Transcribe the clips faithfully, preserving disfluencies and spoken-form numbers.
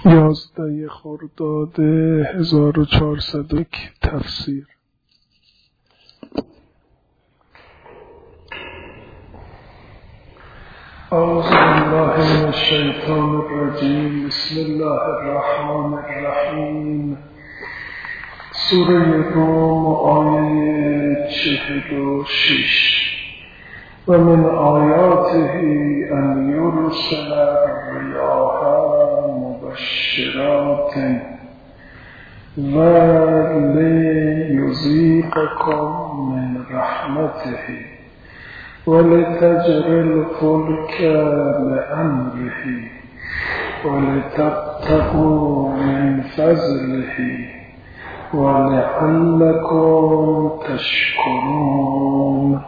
یازده خرداد هزار و چهارصد و یک تفسیر. اعوذ بالله من الشیطان الرجیم. بسم الله الرحمن الرحیم. سوره روم آیه چهل و شش. و من آیاته ان یرسل الریاح مبشرات و لیذیقکم من رحمته ولتجری الفلک لأمره ولتبتغوا من فضله ولعلکم تشکرون.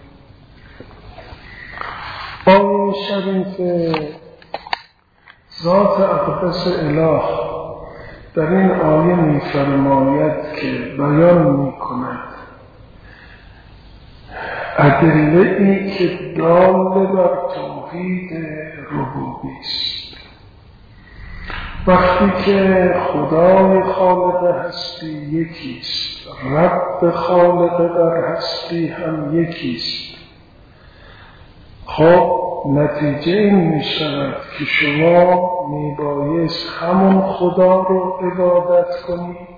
آیه شریف ذات اقدس اله در این آیه می فرماید که بیان می کند ادله ای که دال بر توحید ربوبی است. وقتی که خدای خالق هستی یکی است، رب خالق در هستی هم یکی است، خب نتیجه این می شود که شما می بایست همون خدا رو عبادت کنید،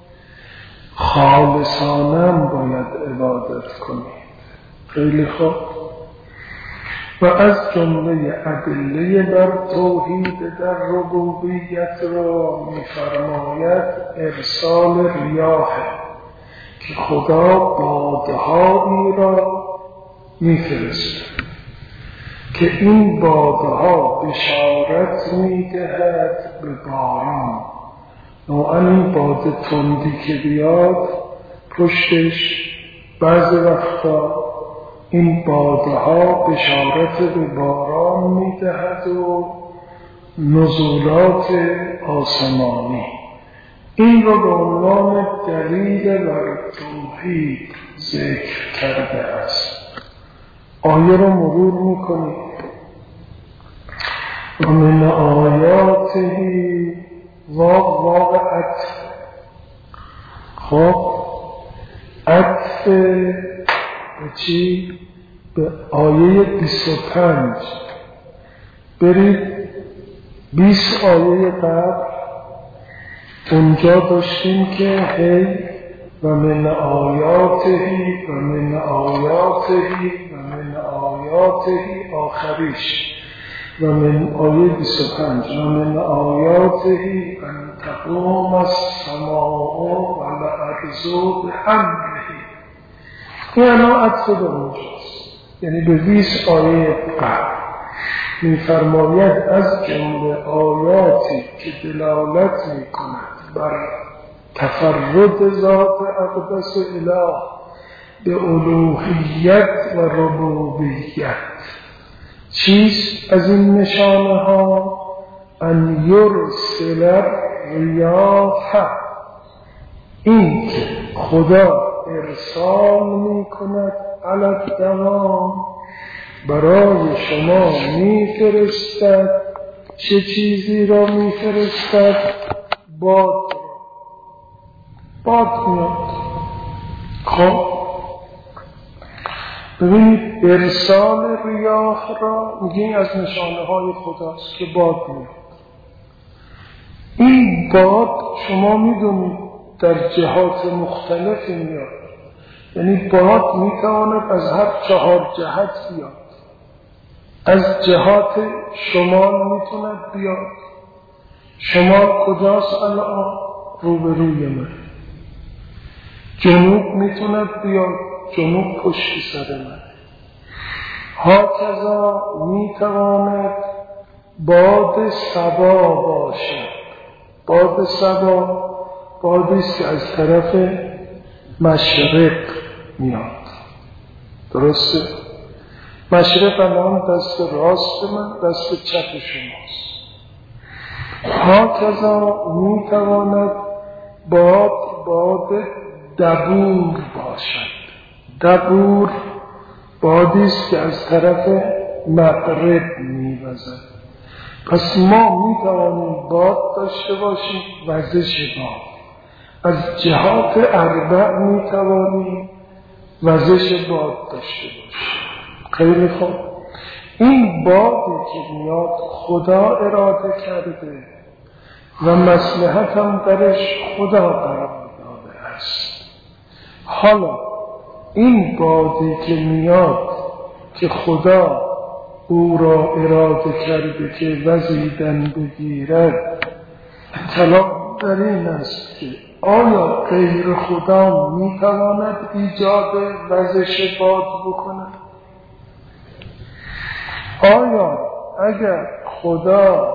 خالصانه باید عبادت کنید. خیلی خوب. و از جمله ادله بر توحید در ربوبیت را می فرماید ارسال ریاح، که خدا بادهایی را می فرستد که این بادها بشارت می‌دهد به باران. نوعاً این باد تندی که بیاد پشتش بعض وقتا این بادها بشارت به باران می‌دهد و نزولات آسمانی. این را به عنوان دلیل بر توحید ذکر کرده است. آیه رو مرور میکنید. و من آیاته واو واو عطف. خب عطف به چی؟ به آیه بیست و پنج. برید بیست آیه قبل اونجا داشتیم که هی و من آیاته و من آیاته و من آیاته آخریش و من آیه بیست و پنج و من آیاته ان تقوم السماء والارض بامره. این الان عطف به اونجاست، یعنی به بیست آیه قبل می‌فرماید از جمله آیاتی که دلالت می‌کند بر تفرد ذات اقدس اله به الوهیت و ربوبیت چیست از این نشانه ها؟ ان یرسل ریاح، این که خدا ارسال می کند علی الدوام، برای شما می فرستد. چه چیزی را می فرستد؟ باد. باد میاد. خب ببینید ارسال ریاح را میگیم از نشانه های خداست که باد میاد. این باد شما میدونید در جهات مختلفی میاد، یعنی باد میتواند از هر چهار جهت بیاد. از جهات شمال میتوند بیاد. شمال کجاست الان؟ روبروی من. جنوب میتوند بیاد، جنوب پشت سر من. هاکذا میتواند باد صبا باشد. باد صبا بادیست که از طرف مشرق میاد. درسته؟ مشرق الان دست راست من، دست چپ شماست. هاکذا میتواند باد باد دبور باشد. دبور بادیست که از طرف مغرب میوزد. پس ما می توانیم باد داشته باشیم، وزش باد. از جهات اربع می توانیم وزش باد داشته باشیم. خیلی خوب. این بادی که میاد خدا اراده کرده و مصلحت هم درش خدا قرار داده است. حالا این بادی که میاد که خدا او را اراده کرده که وزیدن بگیرد، کلام در این است که آیا غیر خدا میتواند ایجاد وزش باد بکند؟ آیا اگر خدا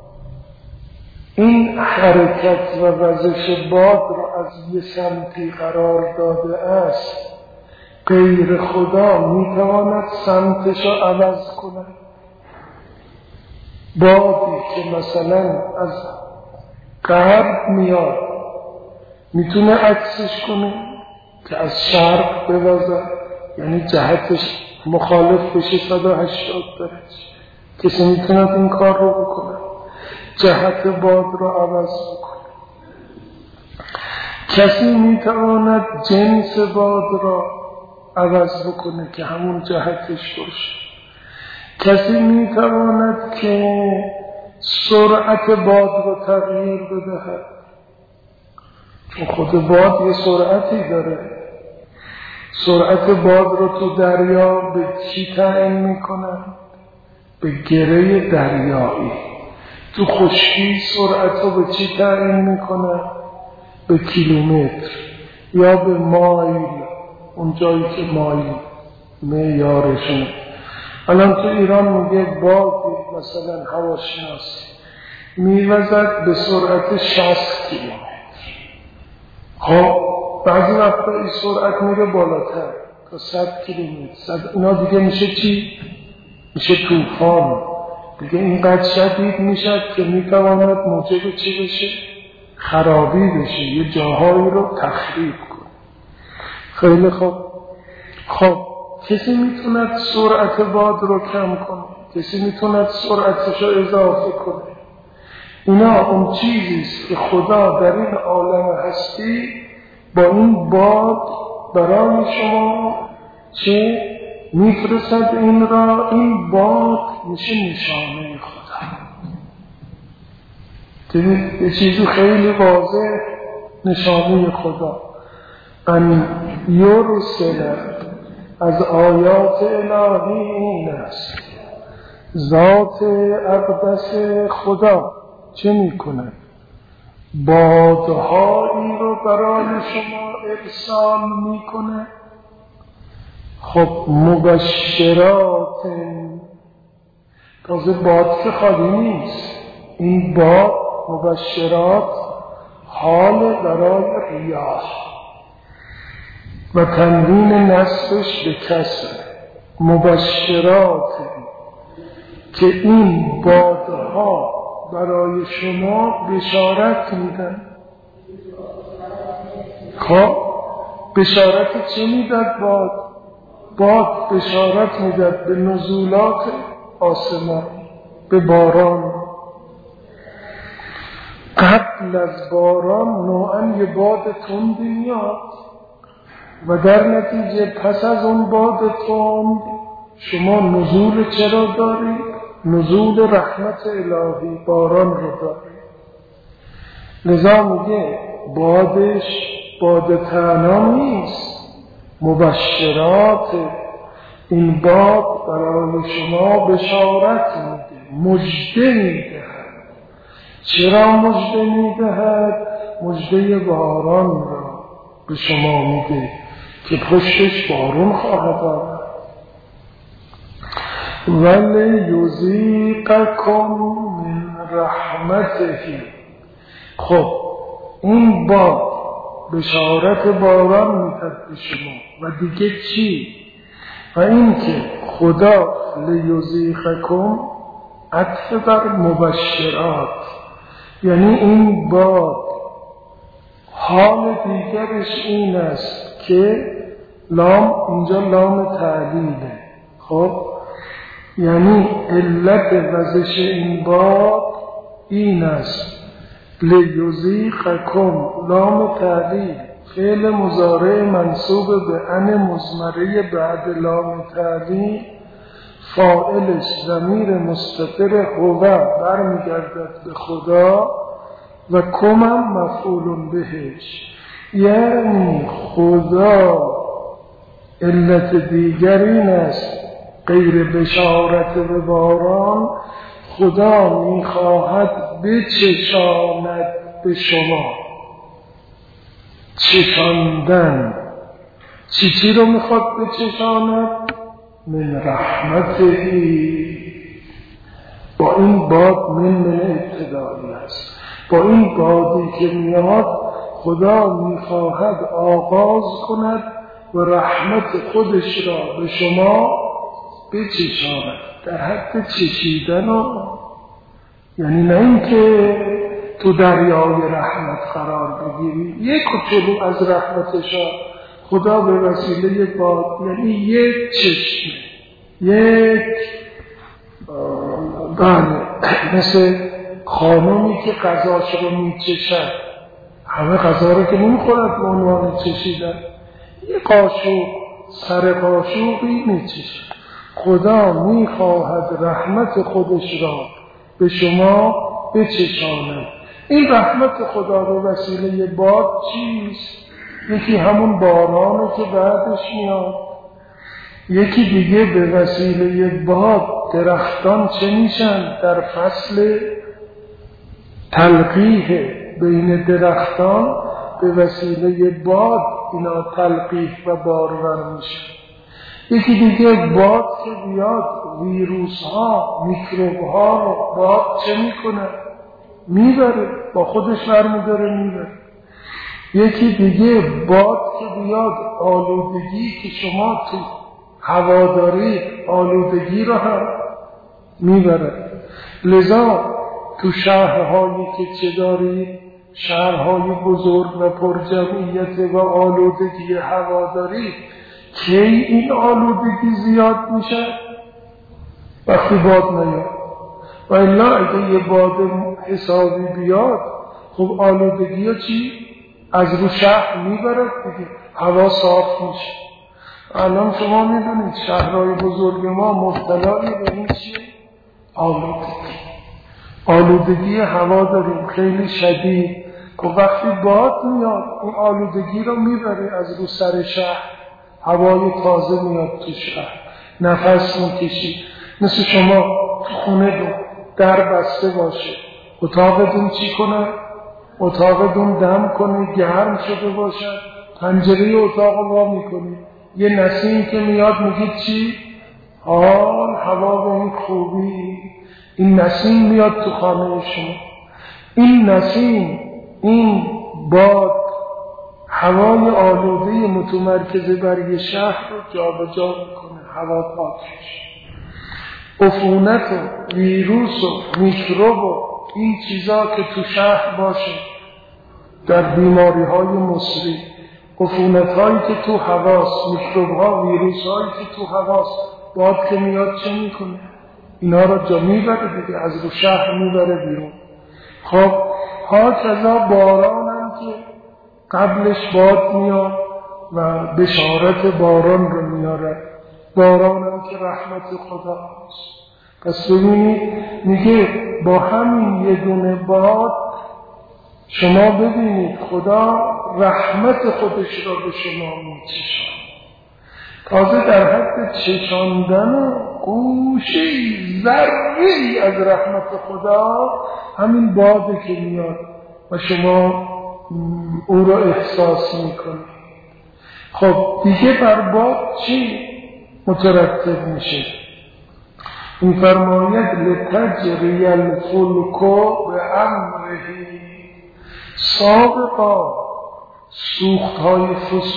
این حرکت و وزش باد را از یه سمتی قرار داده است، غیر خدا میتواند سمتش را عوض کند؟ بادی که مثلا از غرب میاد میتونه عکسش کنه که از شرق بوزد، یعنی جهتش مخالف بشه صد و هشتاد درجه. کسی میتونه این کار رو بکنه، جهت باد رو عوض بکنه. کسی میتواند جنس باد را عوض بکنه که همون جهتش باشه. کسی میتواند که سرعت باد رو تغییر بدهد، چون خود باد یه سرعتی داره. سرعت باد رو تو دریا به چی تعیین میکنه؟ به گره دریایی. تو خشکی سرعت رو به چی تعیین میکنه؟ به کیلومتر یا به مایل، اون جایی که مایل معیارشونه. الان تو ایران میگه بادی مثلا هواشناسی میوزد به سرعت شصت کیلومتر. خب بعضی وقتا این سرعت میره بالاتر تا صد کیلومتر. اینا دیگه میشه چی؟ میشه طوفان. دیگه اینقدر شدید میشه که میتواند موجب چی بشه؟ خرابی بشه، یه جاهایی رو تخریب کنه. خیلی خوب. خب کسی میتوند سرعت باد رو کم کنه، کسی میتوند سرعتش رو اضافه کنه. اینا اون چیزیست که خدا در این عالم هستی با این باد برای شما چه میفرستد. این را این باد میشه نشانه خدا. دیدید یه چیزی خیلی واضح نشانه خدا. ان یرسل، از آیات الهی این است ذات اقدس خدا چه میکنه؟ بادهایی رو برای شما ارسال میکنه. خب مبشرات، تازه باد که خالی نیست. این باد مبشرات حال برای ریاح و تنوین نصبش به کسر. مبشرات که این بادها برای شما بشارت میدن. خب بشارت چه میداد باد؟ باد بشارت میداد به نزولات آسمان، به باران. قبل از باران نوعاً یه باد تند میاد و در نتیجه پس از اون باد تند شما نزول چرا دارید؟ نزول رحمت الهی، باران رو دارید. لذا میگه بادش باد تنها نیست، مبشرات. این باد برای شما بشارت میده، مژده میدهد. چرا مژده میدهد؟ مژده باران را به شما میده که پشتش بارون خواهد آمد. ولی یذیقکم من رحمته. خب این باد بشارت باران میدهد به شما و دیگه چی؟ و این که خدا لیذیقکم عطف بر مبشرات، یعنی این باد حال دیگرش این است که لام اینجا لام تعلیله. خب یعنی علت وزش این باد این است. لیذیقکم، لام تعلیل، فعل مضارع منصوب به ان مضمره بعد لام تعلیل، فاعلش ضمیر مستتر هو برمیگردد به خدا و کمم مفعول بهش. یعنی خدا علت دیگر این است، غیر بشارت به باران، خدا میخواهد بچشاند به شما. چشاندن، چی چی رو میخواد بچشاند؟ من رحمتهی، با این باد من من ابتدایی است. با این بادی که میاد خدا میخواهد آغاز کند و رحمت خودش را به شما بچشاند. در حد چشیدن ها، یعنی نه اینکه تو دریای رحمت قرار بگیری. یک کوچولو از رحمتش خدا به وسیله باد، یعنی یک چشمه، یک بله مثل خانومی که غذاش رو میچشد، همه غذا رو که نمیخورد به عنوان چشیدن، یک قاشق سر قاشقی میچشد. خدا میخواهد رحمت خودش را به شما بچشاند. این رحمت خدا به وسیله باد چیست؟ یکی همون بارانه که بعدش میاد، یکی دیگه به وسیله باد درختان چه میشن؟ در فصل تلقیح بین درختان به وسیله باد اینا تلقیح و بارور میشن. یکی دیگه باد که بیاد ویروس ها میکروب ها رو باد چه میکنه؟ میبره، با خودش برمیداره میبره. یکی دیگه باد که بیاد آلودگی که شما تو هوا دارید آلودگی رو هم میبره. لذا تو شهرهایی که چه دارید، شهرهای بزرگ و پرجمعیت و آلودگی هوا دارید، کی این آلودگی زیاد میشه؟ وقتی باد نیاد. و الا اگه یه باد حسابی بیاد، خب آلودگی ها چی؟ از رو شهر میبرد دیگه، هوا صاف میشه. الان شما میدونید شهرهای بزرگ ما مبتلای به این چیه؟ آلودگی. آلودگی هوا داریم خیلی شدید. خب وقتی باد میاد این آلودگی رو میبره از رو سر شهر، هوای تازه میاد تو شهر، نفس میکشی. مثل شما خونه دو در بسته باشه، اتاقتون چی کنه؟ اتاقتون دم کنه، گرم شده باشد، پنجره اتاق رو وا میکنی، یه نسیم که میاد میگید چی؟ حال هوا به این خوبی. این نسیم میاد تو خانه شما. این نسیم، این باد، هوای آلوده متمرکز بر یه شهر رو جابجا میکنه، هوا پاک میشه. عفونت و ویروس و میکروب و این چیزا که تو شهر باشه، در بیماری های مصری، عفونت هایی که تو هواست، میکروب ها، ویروس هایی که تو هواست، باد که میاد چه میکنه؟ اینا رو جا میبره دیگه، از رو شهر میبره بیرون. خب ها کذا باران هم که قبلش باد میاد و بشارت باران رو میاره، باران هم که رحمت خدا هست. پس ببینید میگه با همین یه دونه باد شما ببینید خدا رحمت خودش را به شما میچشاند. تازه در حد چشاندن گوشه‌ای ذره‌ای از رحمت خدا همین باده که میاد و شما او را احساس میکنید. خب دیگه بر باد چی مترتب میشه؟ این فرماید لتجری الفلک به امرهی. سابقا سوخت های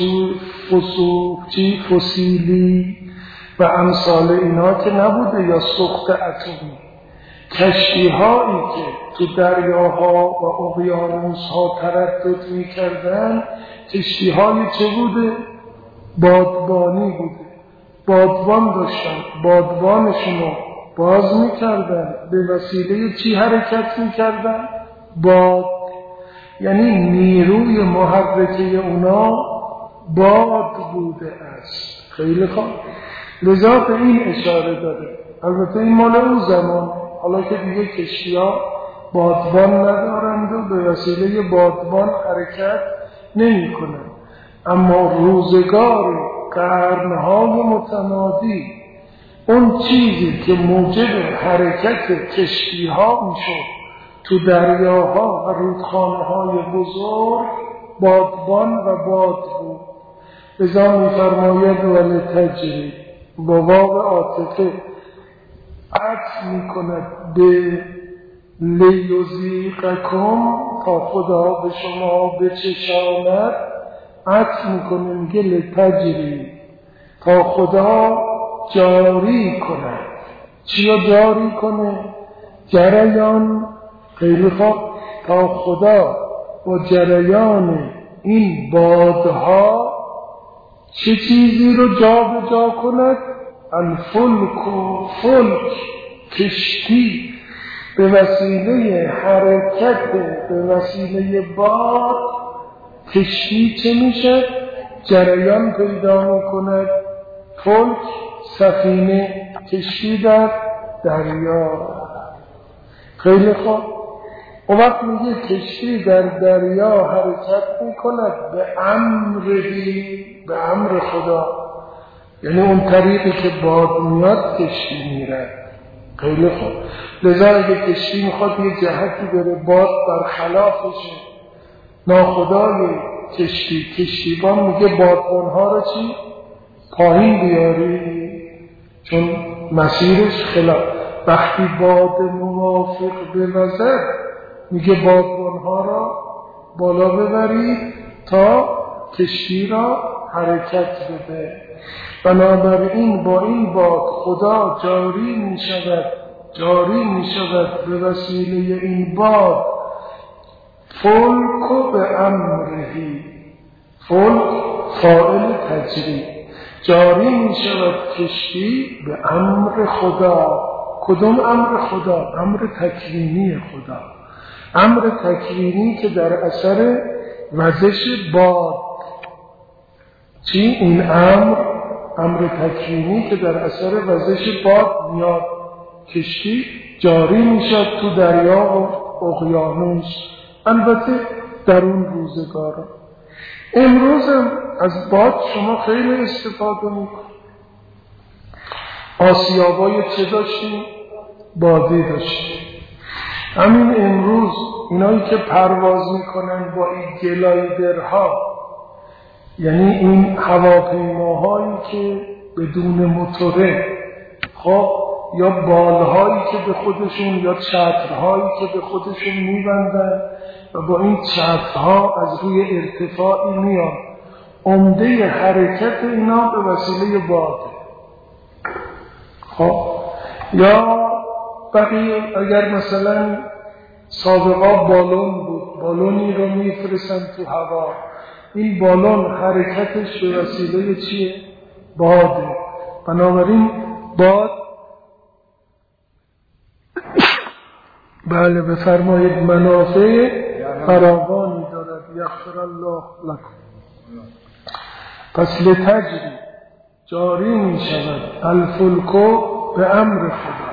فسوختی فسیلی و امثال اینا که نبوده، یا سوخت اتمی، کشتی هایی که تو دریاها و اقیانوس ها تردد می کردن، کشتی های چه بوده؟ بادبانی بوده. بادبان داشتن، بادبانشون رو باز میکردن. به وسیله چی حرکت میکردن؟ باد. یعنی نیروی محرکه اونا باد بوده است. خیلی خوب. لذا به این اشاره داره. البته این مال اون زمان، حالا که دیگه کشتی ها بادبان ندارند و به وسیله بادبان حرکت نمی کنند. اما روزگار قرنهای متمادی اون چیزی که موجب حرکت کشتی ها می شد تو دریاها و رودخانه های بزرگ بادبان و باد بود. ازا می فرماید ولی تجری با واو عاطفه عطف می کند به لیوزیقکم تا خدا به شما بچشاند. عطف می کنه میگه لتجری تا خدا جاری کند. چی رو جاری کنه؟ جریان. خیلی خوب. تا خدا با جریان این بادها چه چیزی رو جا به جا کند؟ الفلک و فلک کشتی به وسیله حرکت به وسیله باد کشتی چه میشه؟ جریان پیدا میکند. فلک سفینه کشتی در دریا. خیلی خوب. اون وقت میگه کشتی در دریا حرکت میکند به امری، به امر خدا. یعنی اون طریقی که باد میاد کشتی میره. خیلی خوب. لذا اگه کشتی میخواد یه جهتی بره باد برخلافشه، ناخدای کشتی کشتیبان میگه بادبانها رو چی؟ پایین بیاری، چون مسیرش خلاف. وقتی باد موافق بوزد میگه بادبانها را بالا ببرید تا کشتی را حرکت بده. بنابراین با این باد خدا جاری می شود جاری می شود به وسیله این باد فلک به امرهی. فلک فاعل تجری. جاری می شود کشتی به امر خدا. کدوم امر خدا؟ امر تکوینی خدا. امر تکوینی که در اثر وزش باد. چی؟ این امر امر تکوینی که در اثر وزش باد میاد کشتی جاری میشد تو دریا و اقیانوس. البته در اون روزگار. امروز هم از باد شما خیلی استفاده میکنید. آسیابای چه داشتیم؟ بادی داشتیم. همین امروز اینایی که پرواز میکنن با این گلایدرها، یعنی این هواپیماهایی که بدون موتوره، خب یا بالهایی که به خودشون یا چترهایی که به خودشون میبندن و با این چترها از روی ارتفاعی میان، عمده حرکت اینا به وسیله باده. خب یا بقیه اگر مثلا سابقا بالون بود، بالونی رو میفرستن تو هوا، این بالون حرکتش به وسیله چیه؟ باده. بنابراین باد بله بفرمایید منافع فراوانی دارد. یغفر الله لکم. پس لتجری جاری می شود الفلکو به امر خدا.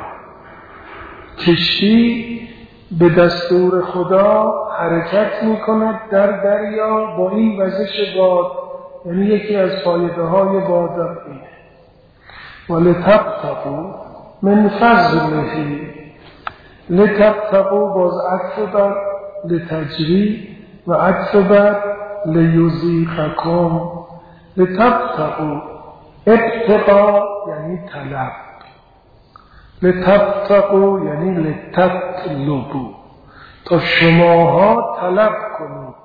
کشتی به دستور خدا حرکت می کند در دریا با این وزش باد. یعنی یکی از فایده های باد اینه. ولتبتغوا من فضله. لتبتغوا باز عطف بر لتجری و عطف بر لیذیقکم. لتبتغوا ابتغا یعنی طلب، لتبتغوا یعنی لتطلبوا، تا شماها طلب کنید.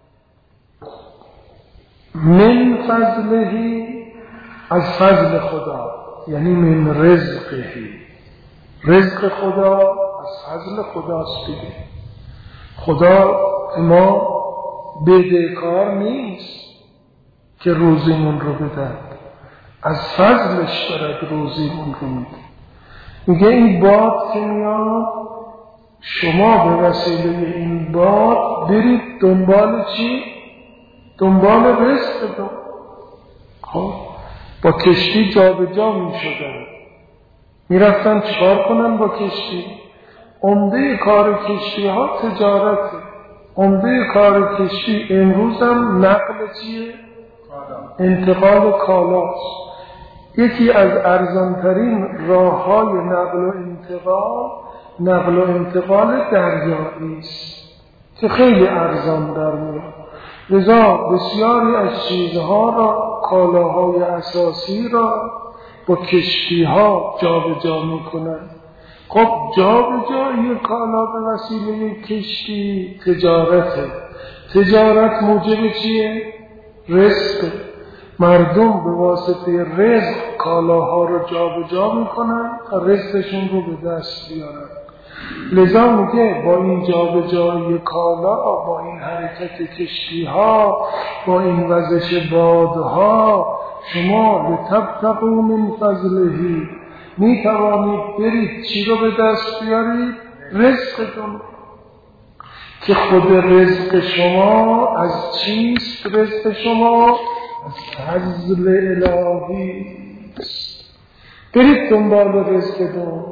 من فضله از فضل خدا، یعنی من رزقه. رزق خدا از فضل خداست دیگه. خدا ما بدهکار نیست که روزیمون رو بدهد، از فضلش دارد روزیمون رو میده. میگه این باد که میاد شما به وسیله این باد برید دنبال چی؟ دنبال رزقتون. خب با کشتی جا به جا می شدن، می رفتن چکار کنن با کشتی؟ عمده کار کشتی ها تجارته. عمده کار کشتی امروز هم نقل چیه؟ انتقال کالاست. یکی از ارزانترین راه های نقل و انتقال نقل و انتقال دریایی است که خیلی ارزان در میاد. لذا بسیاری از چیزها را، کالاهای اساسی را با کشتی ها جا به جا می کنند. خب جا به جایی کالا به وسیله کشتی تجارته. تجارت موجب چیه؟ رزق. مردم به واسطه رزق کالاها رو جا به جا می کنند تا رزقشون رو به دست بیارن. لذا میگه با این جا به جایی کالا، با این حرکت کشتی ها، با این وزش بادها، شما لتبتغوا من فضله می توانید برید چی رو به دست بیارید؟ رزقتون. که خود رزق شما از چیست؟ رزق شما از فضل الهی است. برید دنبال رزقتون.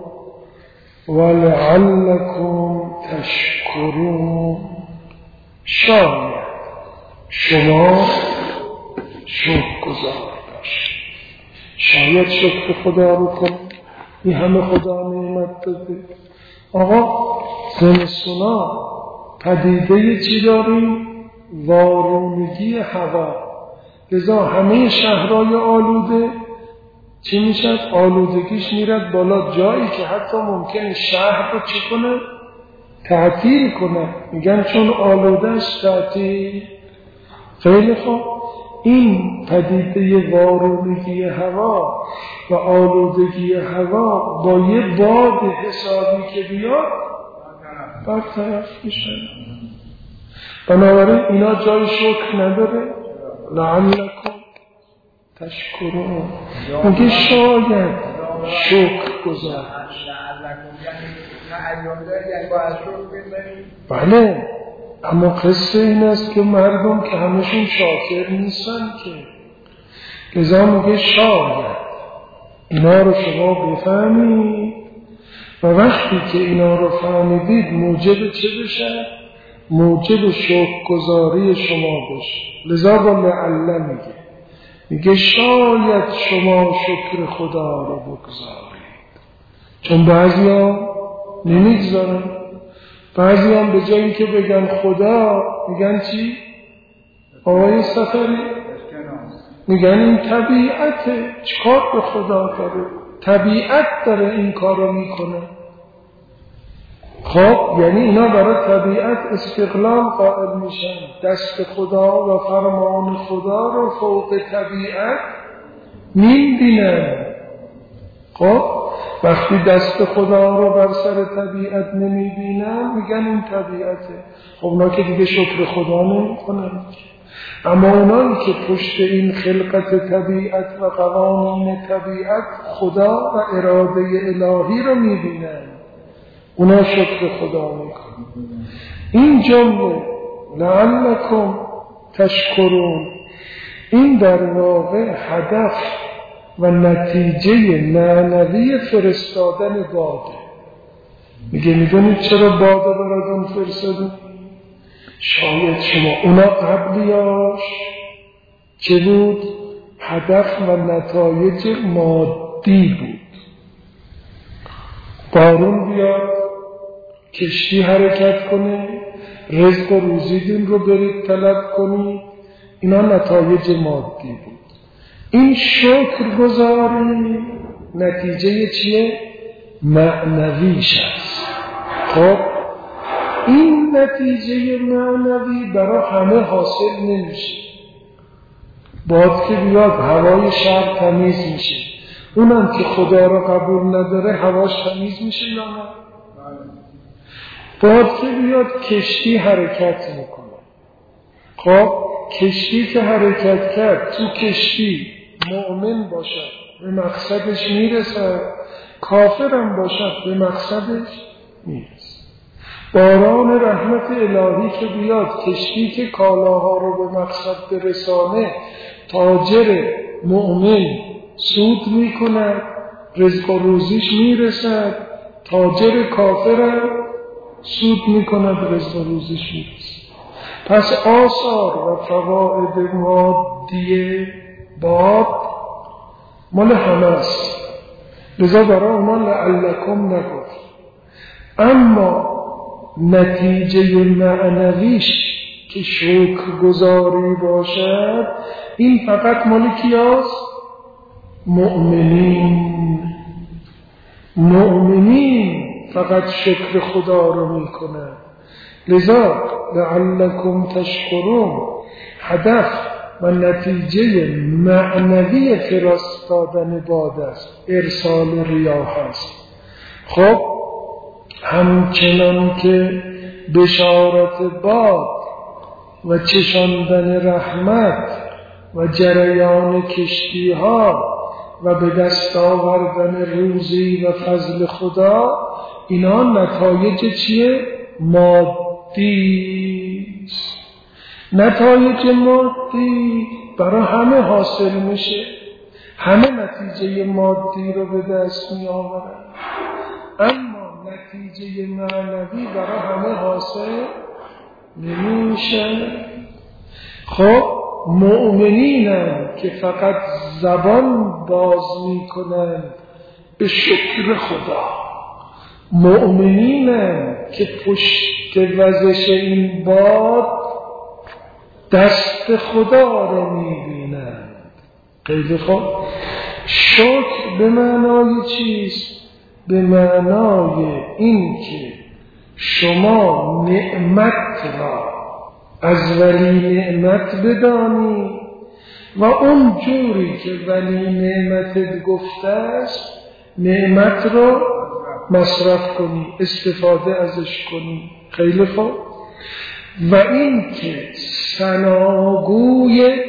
ولعلکم تشکرون، شاید شما شکرگزار باشید. شاید شکر خدا رو کنید. این همه خدا نعمت داده. آقا زمستونا پدیده چی داریم؟ وارونگی هوا. لذا همه شهرهای آلوده چی میشد؟ آلودگیش میرد بالا، جایی که حتی ممکنه شهر رو چی کنه؟ تعطیل کنه. میگن چون آلودهش تعطیل. خیلی خوب، این پدیده وارونگی هوا و آلودگی هوا با یه باد حسابی که بیاد برطرف میشه. بنابراین اینا جای شکر نداره. لعلکم تشکرون، میگه شاید شکر گذار. بله، اما قصه این است که مردم که همشون شاکر نیستن که. لذا میگه شاید اینا رو شما بفهمید و وقتی که اینا رو فهمیدید موجب چه بشه؟ موجب شکرگزاری شما بشه. لذا با لعله میگه میگه شاید شما شکر خدا رو بگذارید. چون بعضی ها نمیگذارن. بعضی هم به جایی که بگن خدا میگن چی؟ آقای سفری میگن این طبیعته، چیکار به خدا داره؟ طبیعت داره این کار رو میکنه. خب یعنی اینا برای طبیعت استقلال قائل میشن، دست خدا و فرمان خدا رو فوق طبیعت میبینن. خب وقتی دست خدا رو بر سر طبیعت نمیبینن میگن این طبیعته. خب اونا که دیگه شکر خدا نمیکنن. اما اونایی که پشت این خلقت طبیعت و قوانین طبیعت خدا و اراده الهی رو میبینن، اونا شکر خدا میکنن. این جمله لعلکم تشکرون، این در واقع هدف و نتیجه معنوی فرستادن باده. میگه میدونید چرا باده براتون فرستادن؟ شاید شما اونا قبلیاش چه بود؟ هدف و نتایج مادی بود. بارون بیاد، کشتی حرکت کنه، رزق و روزیدون رو برید طلب کنید، اینا نتایج مادی بود. این شکر گذاری نتیجه چیه؟ معنویش است. خب این نتیجه معنوی برای همه حاصل نمیشه. باد که بیاد هوای شهر تمیز میشه، اونم که خدا رو قبول نداره هواش تمیز میشه یا نه؟ باد که بیاد کشتی حرکت میکنه. خب کشتی که حرکت کرد، تو کشتی مؤمن باشه به مقصدش میرسه کافرم باشد به مقصدش میرسه. باران رحمت الهی که بیاد، کشتی که کالاها رو به مقصد برسانه، تاجر مؤمن سود میکند، رزق و روزیش میرسد، تاجر کافرم سود میکند، رزق و روزیش میرسد. پس آثار و فواید مادی باد مال همه است، لذا برای اونا لعلکم نگفت. اما نتیجه معنویش که شکر گزاری باشد، این فقط مال کیاست؟ مؤمنین. مؤمنین فقط شکر خدا رو میکنن. لذا لعلکم تشکرون هدف و نتیجه معنوی فرستادن باد است، ارسال ریاح است. خب همچنان که بشارت باد و چشاندن رحمت و جریان کشتی ها و به دست آوردن روزی و فضل خدا، اینا نتایج چیه؟ مادی است. نتایج مادی برای همه حاصل میشه، همه نتیجه مادی رو به دست می آورن، اما نتیجه معنوی برای همه حاصل نمیشه. خب مؤمنینن که فقط زبان باز میکنن به شکر خدا، مؤمنینن که پشت وزش این باد دست خدا رو میبینن. خیلی خوب. شکر به معنای چیست؟ به معنای این که شما نعمت را از ولی نعمت بدانی و اون جوری که ولی نعمتت گفته است نعمت را مصرف کنی، استفاده ازش کنی. خیلی خوب. و این که ثناگوی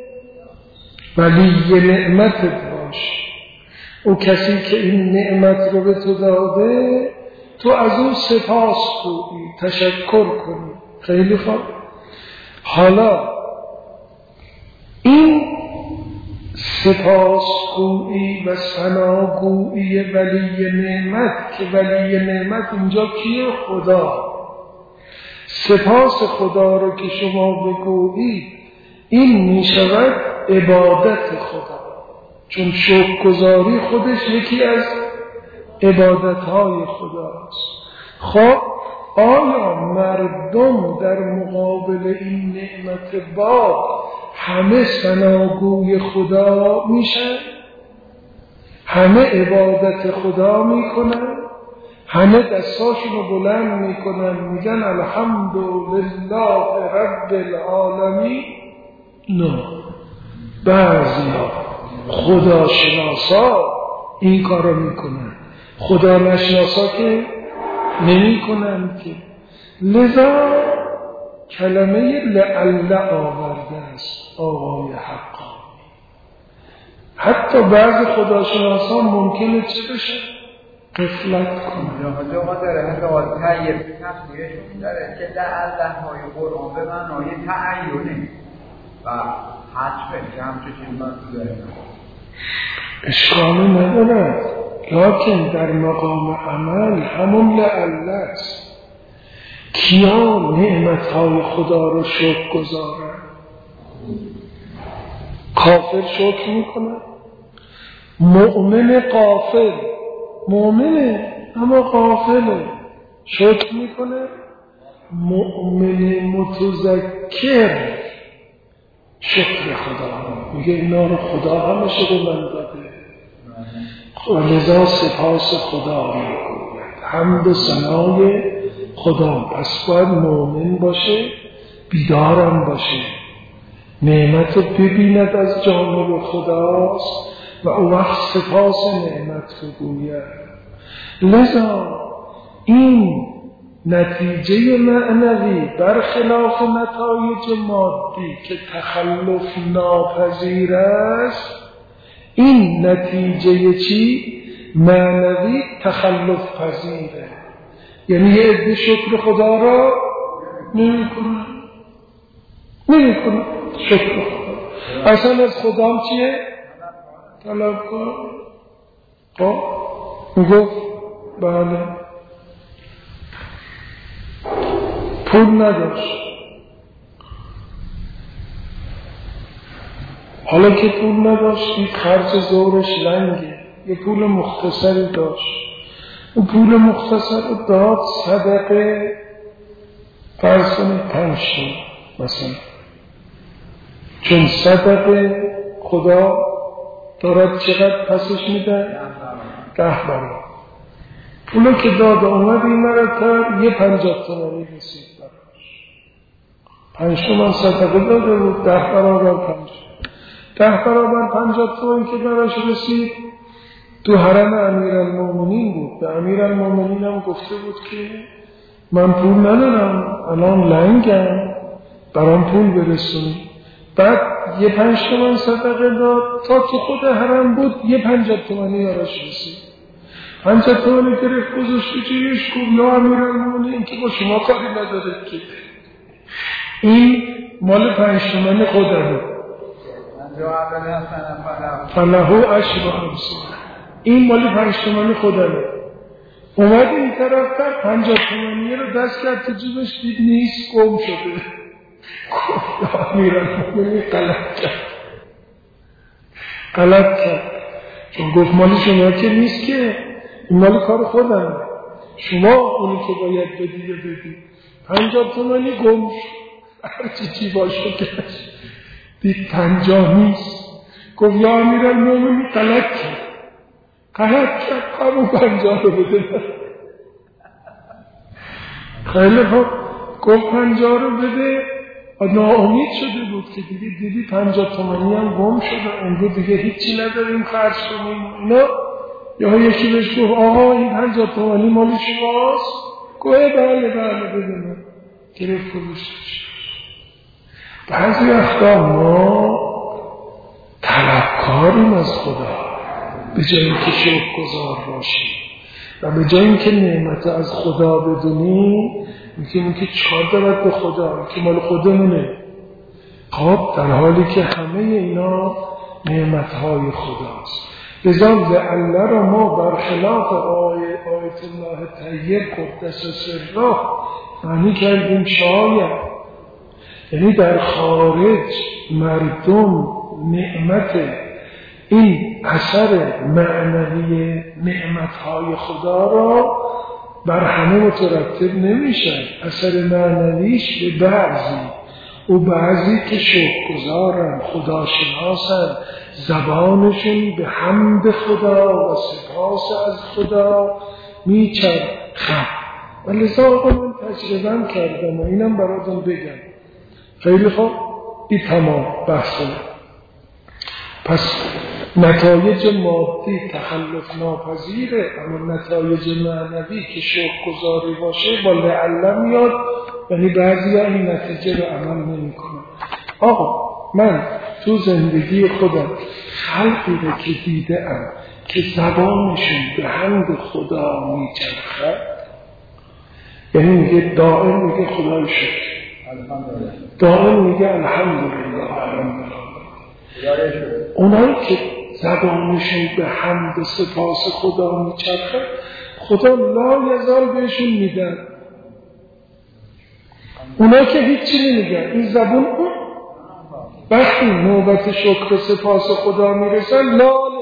ولی نعمتت باش، او کسی که این نعمت رو به تو داده تو از اون سپاس گویی، تشکر کنی. خیلی خوب. حالا این سپاسگویی و ثناگویی ولی نعمت که ولی نعمت اینجا کیه؟ خدا. سپاس خدا رو که شما بگویید این می شود عبادت خدا، چون شکرگزاری خودش یکی از عبادتهای خداست. خب آیا مردم در مقابل این نعمت باد همه ثناگوی خدا میشن؟ همه عبادت خدا میکنن؟ همه دستاشون رو بلند میکنن میگن الحمدلله رب العالمین؟ نه. بعضی ها خدا شناسا این کار رو میکنن، خدا نشناسا که نمی کنن که. لذا کلمه لعل آورده است آقای حقانی. حتی بعض خداشناسان ممکنه چه بشه؟ غفلت کنه. یا ما داره مثل آتیه تفسیرشون داره که لعل های قرآن به معنای تعیونه و حجبه که همچه چیز من داره اشکالی نداره، لکن در مقام عمل همون لعل است. کیا نعمتهای خدا رو شکر گذارن؟ کافر شکر میکنه؟ مؤمن غافل، مؤمنه اما غافله، شکر میکنه؟ مؤمن متذکر شکر خدا میگه اینا رو خدا همشه به من داده، لذا سپاس خدا میگوید، حمد و ثنای خدا. پس باید مؤمن باشه، بیدارم باشه، نعمت رو ببیند از جانب خداست و او وقت سپاس نعمت رو گوید. لذا این نتیجه معنوی برخلاف نتایج مادی که تخلف ناپذیر است، این نتیجه چی؟ معنوی تخلف پذیره، یعنی یه عده شکر خدا را نمی کنن نمی کنن شکر خدا. اصلا از خدام چیه؟ طلب کن. خب میگفت بله پول نداشت، حالا که پول نداشت این خرج زورش لنگه، یه پول مختصری داشت، اون پول مختصر رو داد صدقه فرض کنید پنج تومن مثلا، چون صدقه خدا دارد چقدر پسش میده؟ ده برابر. پولو که داد اومد این مرتب یه پنجاه تومانی رسید براش، پنج تومن صدقه داده بود، ده برابر پنج ده برابر پنجاه تومن که براش رسید تو حرم امیرالمومنین بود. به امیرالمومنین هم گفته بود که من پول ندارم الان لنگم برام پول برسونی. بعد یه پنج تومن صدقه داد تا تو خود حرم بود یه پنجاه تومنی براش رسید. پنجاه تومنی گرفت گذاشت تو جیبش، گفت یا امیرالمومنین که با شما کاری نداره که این مال پنج تومن خودمه، فلهو عشر امثال، این مال پنج تومن خودمه. اومد این طرف کرد پنجاه تومنیه رو دست کرد تو جیبش، دید نیست، گم شده. گفت یا امیرالمومنین غلط کرد غلط کرد چون گفت مال شما که نیست که، این مال کار خودمه، شما اونی که باید بدی بدی. پنجاه تومنی گم شد، هرچی چی باشه کش دید پنجاه نیست. گفت یا امیرالمومنین غلط کرد غلط کرد همون پنجاه رو بده. خیلی خوب گفت پنجاه رو بده. ناامید شده بود که دیگه دیدی پنجاه تومنی هم گم شده، امروز دیگه هیچی نداریم خرج کنیم اینا. یا یکی بهش گفت آقا این پنجاه تومنی مال شماست؟ گفت بله بله بدونم. گرفت گذاشتش. بعضی وقتا ما طلبکاریم از خدا، به جای اینکه شکرگزار باشیم و به جای اینکه نعمت از خدا بدونیم میگیم که چکار دارد به خدا که مال خودمونه. خب در حالی که همه اینا نعمتهای خداست. لذا الله را ما برخلاف آیت الله طیب قدس سره معنی کردیم شاید، یعنی در خارج مردم نعمت این اثر معنوی نعمتهای خدا را بر همه مترتب نمیشن. اثر معنویش به بعضی و بعضی که شکرگزارن خداشناسن زبانشون به حمد خدا و سپاس از خدا میچرخد. و لذا آقا من تجربه کردم و اینم براتون بگم. خیلی خوب این تمام بحثه. پس نتایج مادی تخلف ناپذیره، اما نتایج معنوی که شکرگزاری باشه با لعله میاد. یعنی بعضی ها این نتیجه رو عمل نمی کنن. آقا من تو زندگی خودم خلقی رو که دیدم که زبانشون به حمد خدا میچرخد، یعنی میگه دائم میگه خدای شکر، دائم میگه الحمدلله الحمدلله. اونایی که زبانشون به حمد سپاس خدا میچرخد خدا لا یزال بهشون میدن. اونایی که هیچی نمیگن این زبان اون وقتی نوبت شکر سپاس خدا میرسن لاله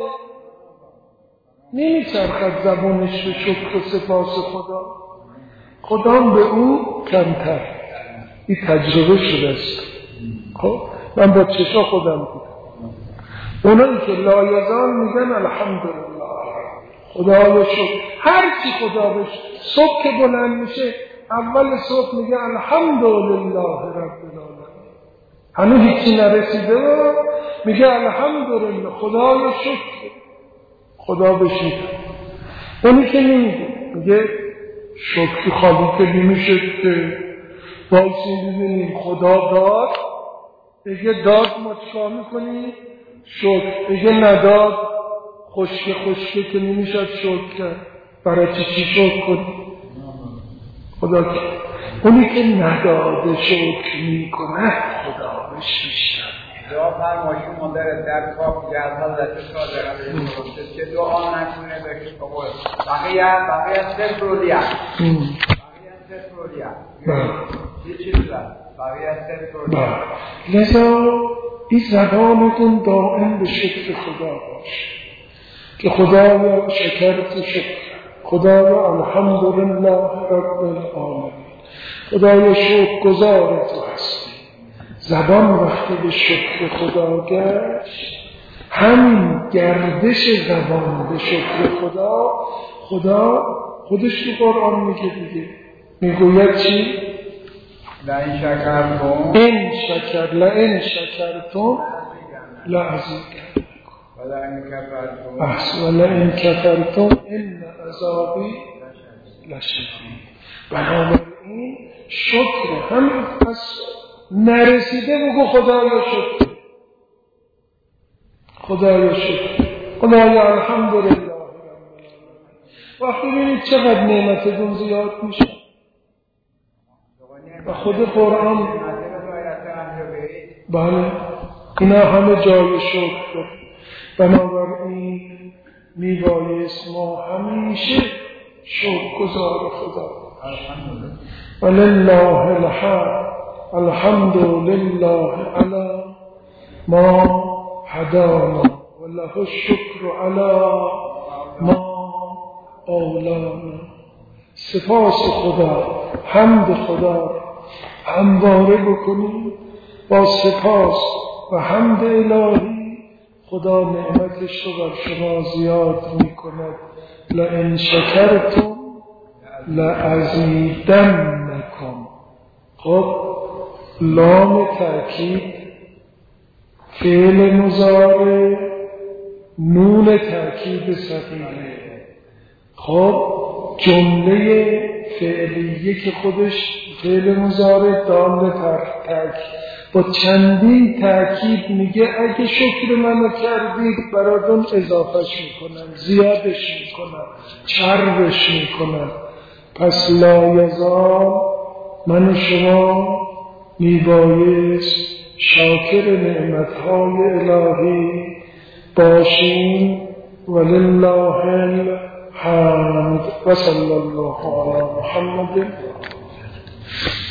نمیچرخد زبانش به شکر سپاس خدا. خدا به او کمتر. این تجربه شده است. خب من با چشا خودم دیدم. اونایی که لایزال میگن الحمدلله خدا شکر، هر چی خدا بشه. صبح که بلند میشه اول صبح میگه الحمدلله رب العالمین، هنوز هیچی نرسیده و میگه الحمدلله خدا شکر خدا بشه. اونی که نمیگه میگه شکر خالی که نمیشه که وایسی ببینیم خدا داد، بگه داد ما چکار میکنی؟ شکر. بگه نداد خشک خشکه که نمیشد شکر کرد. برای چی چی شکر کنی؟ خدا که اونی که نداده شکر می کند خدا بهش بیشتر دعا فرمایشون مادر در کاف که از حضرت صادقه میگفت که دعا نکنه بهش بابا بقیه بقیه صفر رو لیا بقیه صفر رو لیا یه چیز دارد بقیه صفر رو لیا. لذا این زبانتون دائم به شکر خدا باش که خدایا شکرت شکر، خدایا الحمدلله رب العالمین، خدایا شکر گزار تو هستی. زبان وقتی به شکر خدا گشت، همین گردش زبان به شکر خدا، خدا خودش تو قرآن میگه دیگه، میگوید چی؟ لئن شکرتم این شکر لئن شکرتم لأزیدنکم ولئن کفرتم احسن ولئن کفرتم ان عذابی لشدید. بنابراین شکر همین پس نرسیده بگو خدایا شکر، خدایا شکر، خدایا الحمدلله رب العالمین. وقتی ببینید چقدر نعمتتون زیاد میشه و خود قرآن بله اینا همه جای شکر. بنابراین میبایست ما همیشه شکر گزار خدا ولله الحمد الحمد لله علی ما هدانا وله الشکر علی ما اولانا. سپاس خدا، حمد خدا همواره بکنید. با سپاس و حمد الهی خدا نعمتش رو بر شما زیاد می کند. لئن شکرتم لأزیدنکم. خب لام تأکید، فعل مضارع، نون تأکید ثقیله. خب جمله فعلیه که خودش فعل مضارع دال تأکید با چندین تأکید میگه اگه شکر منو کردید براتون اضافهش میکنم، زیادش میکنم، چربش میکنم. پس لا یزال من و شما میبایست شاکر نعمتهای الهی باشیم. ولله الحمد و صلی الله علی محمد.